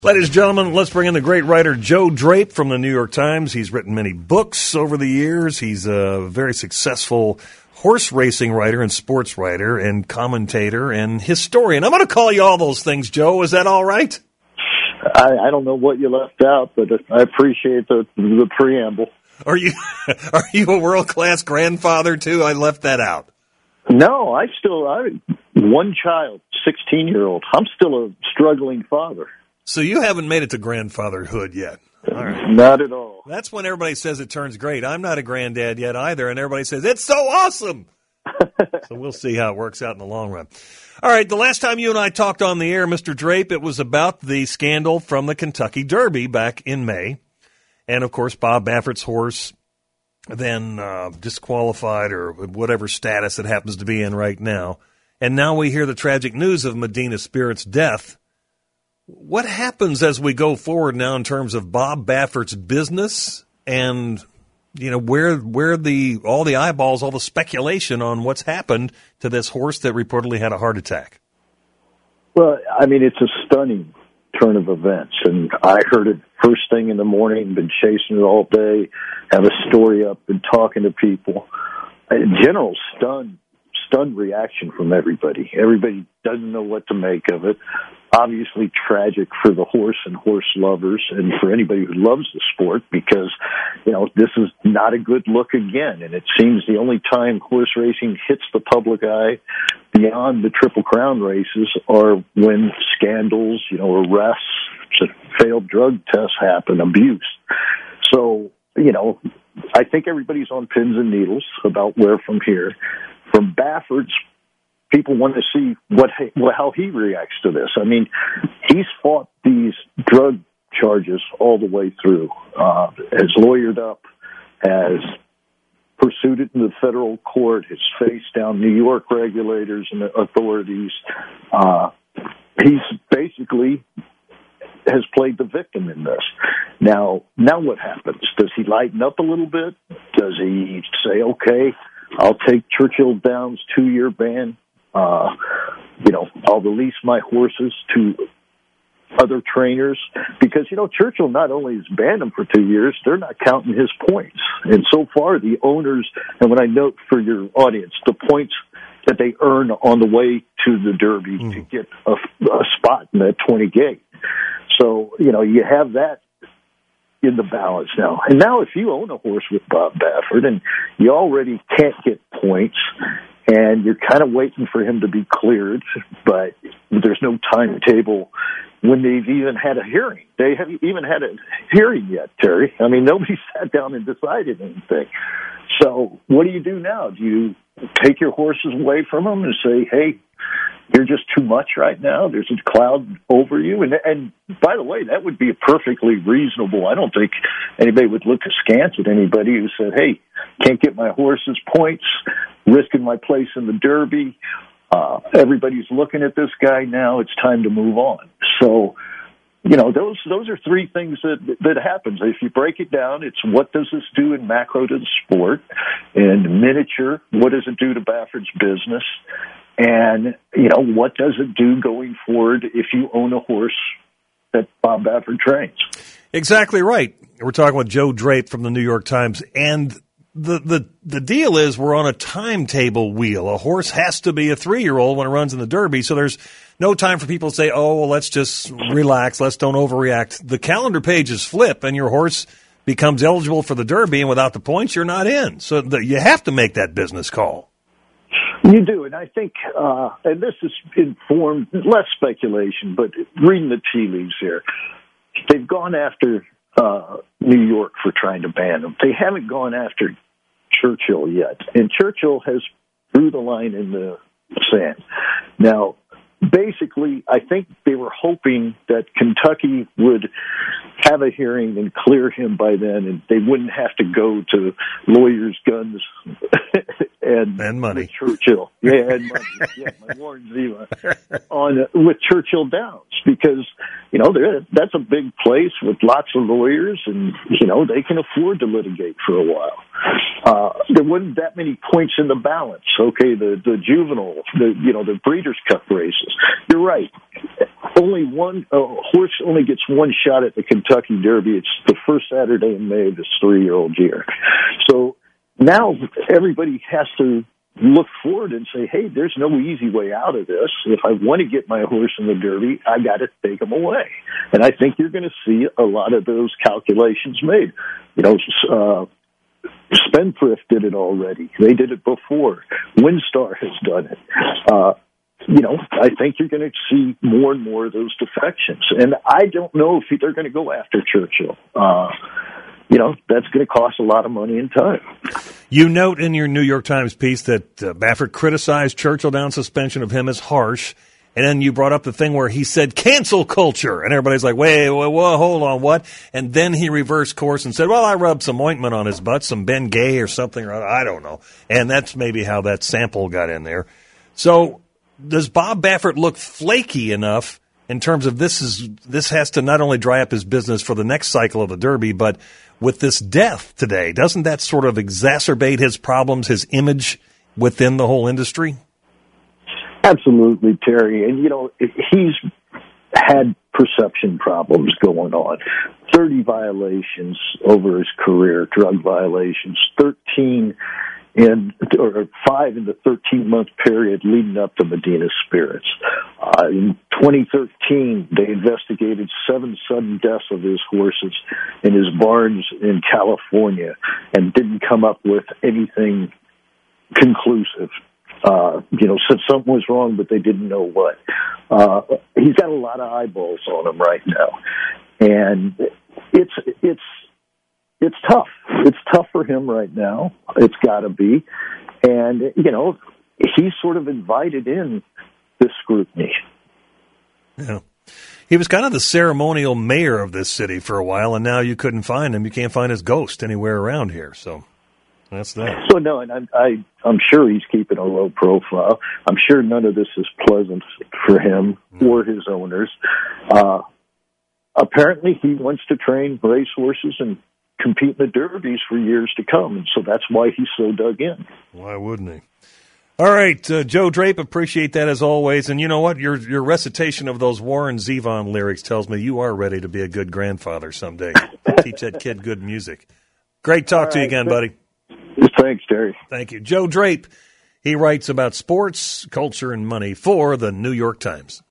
Ladies and gentlemen, let's bring in the great writer Joe Drape from the New York Times. He's written many books over the years. He's a very successful horse racing writer and sports writer and commentator and historian. I'm going to call you all those things, Joe. Is that all right? I don't know what you left out, but I appreciate the preamble. Are you a world-class grandfather, too? I left that out. No, one child, 16-year-old. I'm still a struggling father. So you haven't made it to grandfatherhood yet. All right. Not at all. That's when everybody says it turns great. I'm not a granddad yet either, and everybody says, it's so awesome. So we'll see how it works out in the long run. All right, the last time you and I talked on the air, Mr. Drape, it was about the scandal from the Kentucky Derby back in May. And, of course, Bob Baffert's horse then disqualified or whatever status it happens to be in right now. And now we hear the tragic news of Medina Spirit's death. What happens as we go forward now in terms of Bob Baffert's business and, you know, where all the eyeballs, all the speculation on what's happened to this horse that reportedly had a heart attack? Well, I mean, it's a stunning turn of events, and I heard it first thing in the morning, been chasing it all day, have a story up, been talking to people. In general, stunned reaction from everybody. Everybody doesn't know what to make of it. Obviously tragic for the horse and horse lovers and for anybody who loves the sport because, you know, this is not a good look again. And it seems the only time horse racing hits the public eye beyond the Triple Crown races are when scandals, you know, arrests, failed drug tests happen, abuse. So, you know, I think everybody's on pins and needles about where from here. From Baffert's, people want to see how he reacts to this. I mean, he's fought these drug charges all the way through, has lawyered up, has pursued it in the federal court, has faced down New York regulators and authorities. He's basically has played the victim in this. Now what happens? Does he lighten up a little bit? Does he say, okay, I'll take Churchill Downs' 2-year ban. You know, I'll release my horses to other trainers because, you know, Churchill not only has banned them for 2 years, they're not counting his points. And so far, the owners, and when I note for your audience, the points that they earn on the way to the Derby to get a spot in that 20 gate. So, you know, you have that in the balance now. And now if you own a horse with Bob Baffert and you already can't get points and you're kind of waiting for him to be cleared, but there's no timetable when they've even had a hearing. They haven't even had a hearing yet, Terry. I mean, nobody sat down and decided anything. So what do you do now? Do you take your horses away from them and say, hey, you're just too much right now. There's a cloud over you. And by the way, that would be perfectly reasonable. I don't think anybody would look askance at anybody who said, hey, can't get my horses points, risking my place in the Derby. Everybody's looking at this guy now. It's time to move on. So, you know, those are three things that happens. If you break it down, it's what does this do in macro to the sport? In miniature, what does it do to Baffert's business? And, you know, what does it do going forward if you own a horse that Bob Baffert trains? Exactly right. We're talking with Joe Drape from the New York Times. And the deal is we're on a timetable wheel. A horse has to be a 3-year-old when it runs in the Derby. So there's no time for people to say, oh, well, let's just relax. Let's don't overreact. The calendar pages flip and your horse becomes eligible for the Derby. And without the points, you're not in. So you have to make that business call. You do, and I think, and this is informed, less speculation, but reading the tea leaves here, they've gone after New York for trying to ban them. They haven't gone after Churchill yet, and Churchill has drew the line in the sand. Now, basically, I think they were hoping that Kentucky would have a hearing and clear him by then, and they wouldn't have to go to lawyers, guns, and money. Churchill. Yeah, and money. Yeah, my Warren Zeva with Churchill Downs because, you know, that's a big place with lots of lawyers, and, you know, they can afford to litigate for a while. There wasn't that many points in the balance. Okay, the juvenile, the Breeders' Cup races. You're right. horse only gets one shot at the Kentucky Derby. It's the first Saturday in May of his 3-year-old year. So now everybody has to look forward and say, hey, there's no easy way out of this. If I want to get my horse in the Derby, I got to take him away. And I think you're going to see a lot of those calculations made. Spendthrift did it already. They did it before. WinStar has done it. I think you're going to see more and more of those defections. And I don't know if they're going to go after Churchill. That's going to cost a lot of money and time. You note in your New York Times piece that Baffert criticized Churchill down suspension of him as harsh, and then you brought up the thing where he said cancel culture, and everybody's like, wait, hold on, what? And then he reversed course and said, well, I rubbed some ointment on his butt, some Ben Gay or something, or I don't know. And that's maybe how that sample got in there. So does Bob Baffert look flaky enough in terms of this has to not only dry up his business for the next cycle of the Derby, but with this death today, doesn't that sort of exacerbate his problems, his image within the whole industry? Absolutely, Terry. And, he's had perception problems going on. 30 violations over his career, drug violations, 5 in the 13-month period leading up to Medina Spirits. In 2013, they investigated 7 sudden deaths of his horses in his barns in California and didn't come up with anything conclusive. Said something was wrong, but they didn't know what. He's got a lot of eyeballs on him right now, and it's tough. It's tough for him right now. It's got to be, and he's sort of invited in this scrutiny. Yeah. He was kind of the ceremonial mayor of this city for a while, and now you couldn't find him. You can't find his ghost anywhere around here, so that's that. So, no, and I'm sure he's keeping a low profile. I'm sure none of this is pleasant for him or his owners. Apparently, he wants to train racehorses and compete in the derbies for years to come, and so that's why he's so dug in. Why wouldn't he? All right, Joe Drape, appreciate that as always. And you know what? Your recitation of those Warren Zevon lyrics tells me you are ready to be a good grandfather someday. Teach that kid good music. Great talk to you again, buddy. Thanks, Terry. Thank you. Joe Drape, he writes about sports, culture, and money for the New York Times.